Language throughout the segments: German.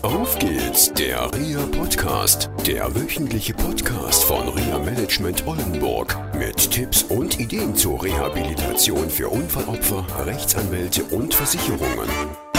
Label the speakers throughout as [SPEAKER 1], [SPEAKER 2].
[SPEAKER 1] Auf geht's, der RIA Podcast, der wöchentliche Podcast von RIA Management Oldenburg mit Tipps und Ideen zur Rehabilitation für Unfallopfer, Rechtsanwälte und Versicherungen.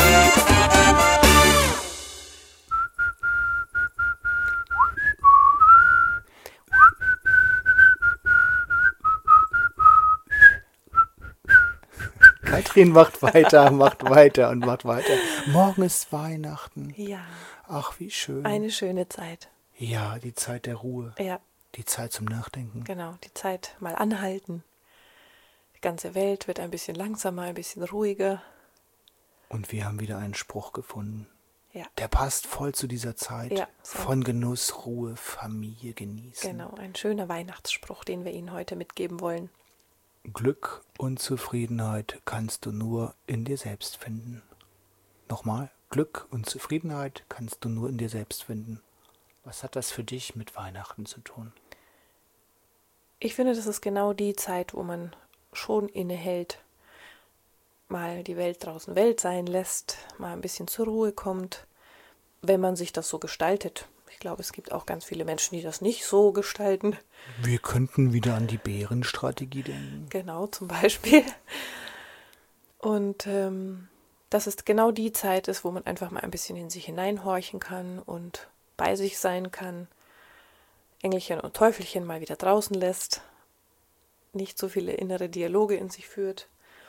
[SPEAKER 2] Katrin macht weiter und macht weiter. Morgen ist Weihnachten.
[SPEAKER 3] Ja.
[SPEAKER 2] Ach, wie schön.
[SPEAKER 3] Eine schöne Zeit.
[SPEAKER 2] Ja, die Zeit der Ruhe.
[SPEAKER 3] Ja.
[SPEAKER 2] Die Zeit zum Nachdenken.
[SPEAKER 3] Genau, die Zeit mal anhalten. Die ganze Welt wird ein bisschen langsamer, ein bisschen ruhiger.
[SPEAKER 2] Und wir haben wieder einen Spruch gefunden.
[SPEAKER 3] Ja.
[SPEAKER 2] Der passt voll zu dieser Zeit.
[SPEAKER 3] Ja, so.
[SPEAKER 2] Von Genuss, Ruhe, Familie genießen.
[SPEAKER 3] Genau, ein schöner Weihnachtsspruch, den wir Ihnen heute mitgeben wollen.
[SPEAKER 2] Glück und Zufriedenheit kannst du nur in dir selbst finden. Nochmal, Glück und Zufriedenheit kannst du nur in dir selbst finden. Was hat das für dich mit Weihnachten zu tun?
[SPEAKER 3] Ich finde, das ist genau die Zeit, wo man schon innehält, mal die Welt draußen Welt sein lässt, mal ein bisschen zur Ruhe kommt, wenn man sich das so gestaltet. Ich glaube, es gibt auch ganz viele Menschen, die das nicht so gestalten.
[SPEAKER 2] Wir könnten wieder an die Bärenstrategie denken.
[SPEAKER 3] Genau, zum Beispiel. Und dass es genau die Zeit ist, wo man einfach mal ein bisschen in sich hineinhorchen kann und bei sich sein kann, Engelchen und Teufelchen mal wieder draußen lässt, nicht so viele innere Dialoge in sich führt.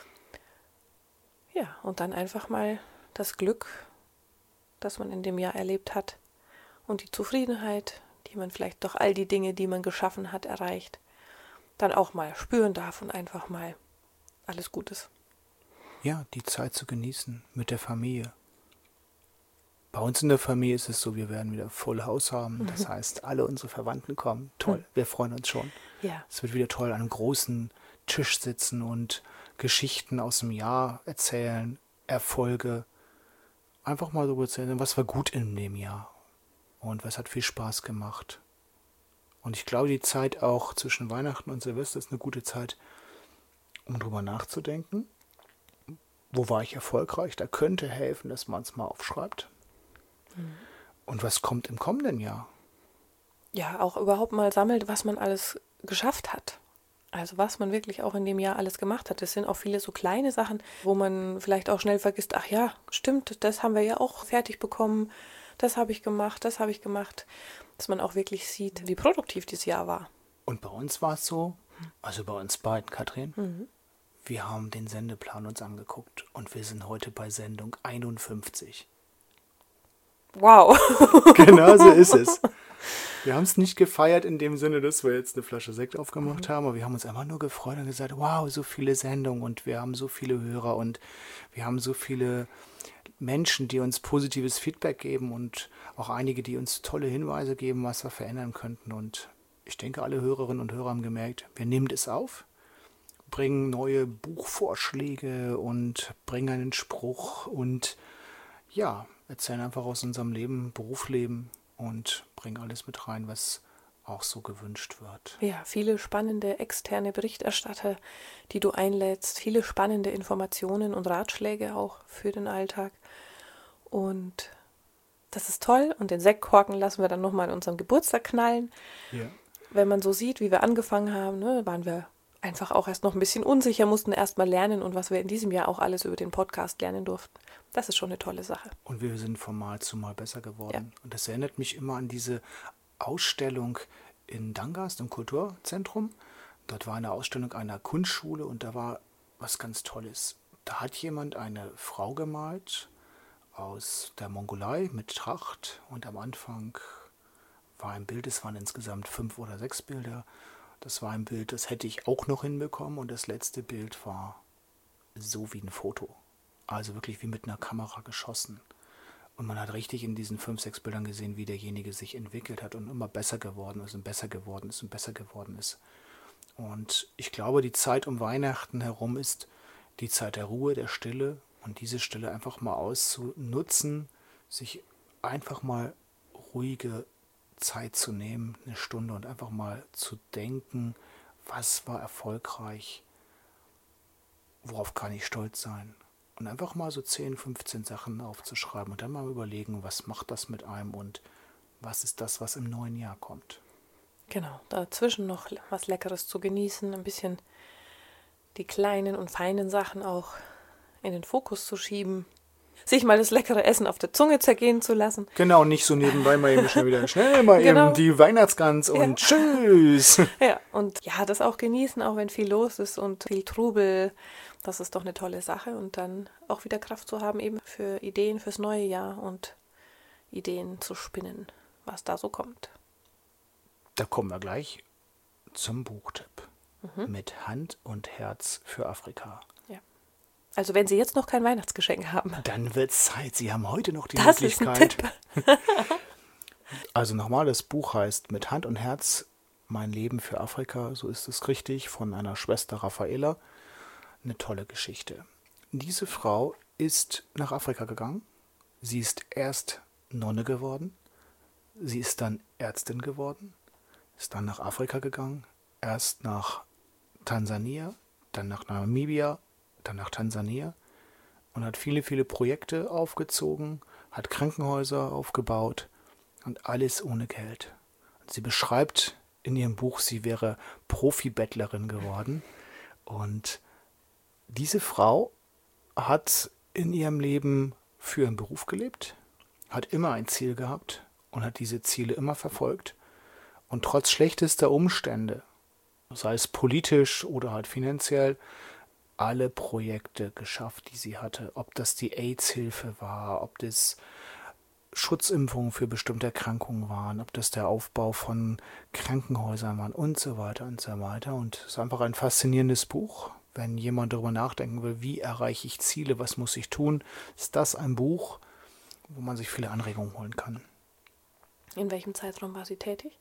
[SPEAKER 3] Ja, und dann einfach mal das Glück, das man in dem Jahr erlebt hat, und die Zufriedenheit, die man vielleicht durch all die Dinge, die man geschaffen hat, erreicht, dann auch mal spüren darf und einfach mal alles gut ist.
[SPEAKER 2] Ja, die Zeit zu genießen mit der Familie. Bei uns in der Familie ist es so, wir werden wieder Full House haben. Das heißt, alle unsere Verwandten kommen. Toll, wir freuen uns schon.
[SPEAKER 3] Ja.
[SPEAKER 2] Es wird wieder toll, an einem großen Tisch sitzen und Geschichten aus dem Jahr erzählen, Erfolge. Einfach mal so erzählen, was war gut in dem Jahr. Und was hat viel Spaß gemacht. Und ich glaube, die Zeit auch zwischen Weihnachten und Silvester ist eine gute Zeit, um drüber nachzudenken. Wo war ich erfolgreich? Da könnte helfen, dass man es mal aufschreibt. Und was kommt im kommenden Jahr?
[SPEAKER 3] Ja, auch überhaupt mal sammelt, was man alles geschafft hat. Also was man wirklich auch in dem Jahr alles gemacht hat. Es sind auch viele so kleine Sachen, wo man vielleicht auch schnell vergisst, ach ja, stimmt, das haben wir ja auch fertig bekommen. Das habe ich gemacht, dass man auch wirklich sieht, wie produktiv dieses Jahr war.
[SPEAKER 2] Und bei uns war es so, also bei uns beiden, Katrin, wir haben den Sendeplan uns angeguckt und wir sind heute bei Sendung 51.
[SPEAKER 3] Wow.
[SPEAKER 2] Genau so ist es. Wir haben es nicht gefeiert in dem Sinne, dass wir jetzt eine Flasche Sekt aufgemacht haben, aber wir haben uns einfach nur gefreut und gesagt, wow, so viele Sendungen und wir haben so viele Hörer und wir haben so viele Menschen, die uns positives Feedback geben und auch einige, die uns tolle Hinweise geben, was wir verändern könnten. Und ich denke, alle Hörerinnen und Hörer haben gemerkt, wir nehmen es auf, bringen neue Buchvorschläge und bringen einen Spruch und ja, erzählen einfach aus unserem Leben, Berufsleben und bringen alles mit rein, was auch so gewünscht wird.
[SPEAKER 3] Ja, viele spannende externe Berichterstatter, die du einlädst, viele spannende Informationen und Ratschläge auch für den Alltag. Und das ist toll. Und den Sektkorken lassen wir dann nochmal an unserem Geburtstag knallen.
[SPEAKER 2] Ja.
[SPEAKER 3] Wenn man so sieht, wie wir angefangen haben, ne, waren wir einfach auch erst noch ein bisschen unsicher, mussten erst mal lernen und was wir in diesem Jahr auch alles über den Podcast lernen durften. Das ist schon eine tolle Sache.
[SPEAKER 2] Und wir sind von Mal zu Mal besser geworden.
[SPEAKER 3] Ja.
[SPEAKER 2] Und das erinnert mich immer an diese Ausstellung in Dangast im Kulturzentrum. Dort war eine Ausstellung einer Kunstschule und da war was ganz Tolles. Da hat jemand eine Frau gemalt aus der Mongolei mit Tracht und am Anfang war ein Bild, es waren insgesamt 5 oder 6 Bilder. Das war ein Bild, das hätte ich auch noch hinbekommen und das letzte Bild war so wie ein Foto. Also wirklich wie mit einer Kamera geschossen. Und man hat richtig in diesen 5, 6 Bildern gesehen, wie derjenige sich entwickelt hat und immer besser geworden ist und besser geworden ist und besser geworden ist. Und ich glaube, die Zeit um Weihnachten herum ist die Zeit der Ruhe, der Stille und diese Stille einfach mal auszunutzen, sich einfach mal ruhige Zeit zu nehmen, eine Stunde und einfach mal zu denken, was war erfolgreich, worauf kann ich stolz sein. Und einfach mal so 10, 15 Sachen aufzuschreiben und dann mal überlegen, was macht das mit einem und was ist das, was im neuen Jahr kommt.
[SPEAKER 3] Genau, dazwischen noch was Leckeres zu genießen, ein bisschen die kleinen und feinen Sachen auch in den Fokus zu schieben, sich mal das leckere Essen auf der Zunge zergehen zu lassen.
[SPEAKER 2] Genau, nicht so nebenbei mal eben schnell mal
[SPEAKER 3] Genau.
[SPEAKER 2] eben die Weihnachtsgans und tschüss.
[SPEAKER 3] Ja, und ja, das auch genießen, auch wenn viel los ist und viel Trubel. Das ist doch eine tolle Sache. Und dann auch wieder Kraft zu haben, eben für Ideen fürs neue Jahr und Ideen zu spinnen, was da so kommt.
[SPEAKER 2] Da kommen wir gleich zum Buchtipp. Mit Hand und Herz für Afrika.
[SPEAKER 3] Ja. Also wenn Sie jetzt noch kein Weihnachtsgeschenk haben.
[SPEAKER 2] Dann wird's Zeit. Sie haben heute noch die
[SPEAKER 3] Das ist ein
[SPEAKER 2] Möglichkeit. Also nochmal, das Buch heißt Mit Hand und Herz, mein Leben für Afrika, so ist es richtig, von einer Schwester Raffaela. Eine tolle Geschichte. Diese Frau ist nach Afrika gegangen. Sie ist erst Nonne geworden. Sie ist dann Ärztin geworden. Ist dann nach Afrika gegangen. Erst nach Tansania, dann nach Namibia, dann nach Tansania. Und hat viele, viele Projekte aufgezogen, hat Krankenhäuser aufgebaut und alles ohne Geld. Und sie beschreibt in ihrem Buch, sie wäre Profibettlerin geworden. Und diese Frau hat in ihrem Leben für ihren Beruf gelebt, hat immer ein Ziel gehabt und hat diese Ziele immer verfolgt. Und trotz schlechtester Umstände, sei es politisch oder halt finanziell, alle Projekte geschafft, die sie hatte. Ob das die AIDS-Hilfe war, ob das Schutzimpfungen für bestimmte Erkrankungen waren, ob das der Aufbau von Krankenhäusern waren und so weiter und so weiter. Und es ist einfach ein faszinierendes Buch. Wenn jemand darüber nachdenken will, wie erreiche ich Ziele, was muss ich tun, ist das ein Buch, wo man sich viele Anregungen holen kann.
[SPEAKER 3] In welchem Zeitraum war sie tätig?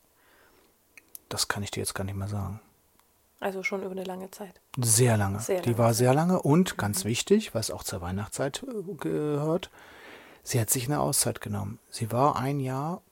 [SPEAKER 2] Das kann ich dir jetzt gar nicht mehr sagen.
[SPEAKER 3] Also schon über eine lange Zeit.
[SPEAKER 2] Sehr lange.
[SPEAKER 3] Sehr lange.
[SPEAKER 2] Die war sehr lange und ganz wichtig, was auch zur Weihnachtszeit gehört, sie hat sich eine Auszeit genommen. Sie war ein Jahr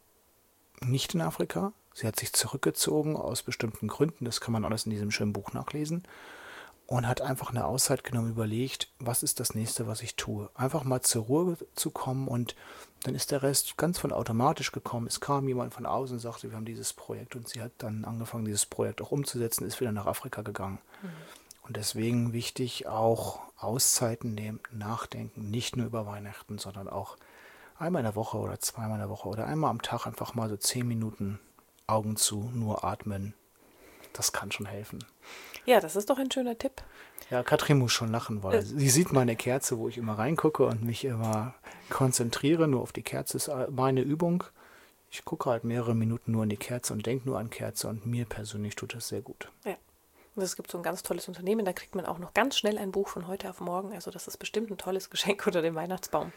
[SPEAKER 2] nicht in Afrika. Sie hat sich zurückgezogen aus bestimmten Gründen. Das kann man alles in diesem schönen Buch nachlesen. Und hat einfach eine Auszeit genommen, überlegt, was ist das Nächste, was ich tue. Einfach mal zur Ruhe zu kommen und dann ist der Rest ganz von automatisch gekommen. Es kam jemand von außen und sagte, wir haben dieses Projekt und sie hat dann angefangen, dieses Projekt auch umzusetzen, ist wieder nach Afrika gegangen. Und deswegen wichtig auch Auszeiten nehmen, nachdenken, nicht nur über Weihnachten, sondern auch einmal in der Woche oder zweimal in der Woche oder einmal am Tag einfach mal so 10 Minuten Augen zu, nur atmen. Das kann schon helfen.
[SPEAKER 3] Ja, das ist doch ein schöner Tipp.
[SPEAKER 2] Ja, Katrin muss schon lachen, weil sie sieht meine Kerze, wo ich immer reingucke und mich immer konzentriere. Nur auf die Kerze ist meine Übung. Ich gucke halt mehrere Minuten nur in die Kerze und denke nur an Kerze und mir persönlich tut das sehr gut.
[SPEAKER 3] Ja. Und es gibt so ein ganz tolles Unternehmen, da kriegt man auch noch ganz schnell ein Buch von heute auf morgen. Also das ist bestimmt ein tolles Geschenk unter dem Weihnachtsbaum.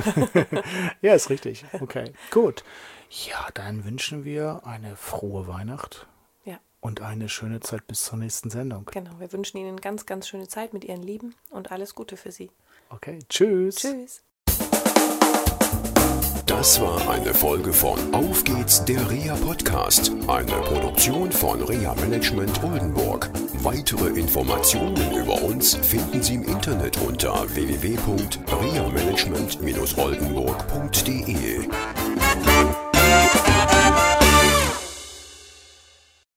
[SPEAKER 2] Ja, ist richtig. Okay, gut. Ja, dann wünschen wir eine frohe Weihnacht.
[SPEAKER 3] Ja.
[SPEAKER 2] Und eine schöne Zeit bis zur nächsten Sendung.
[SPEAKER 3] Genau, wir wünschen Ihnen ganz, ganz schöne Zeit mit Ihren Lieben und alles Gute für Sie.
[SPEAKER 2] Okay, tschüss.
[SPEAKER 3] Tschüss.
[SPEAKER 1] Das war eine Folge von Auf geht's, der Rea Podcast, eine Produktion von Rea Management Oldenburg. Weitere Informationen über uns finden Sie im Internet unter www.reamanagement-oldenburg.de.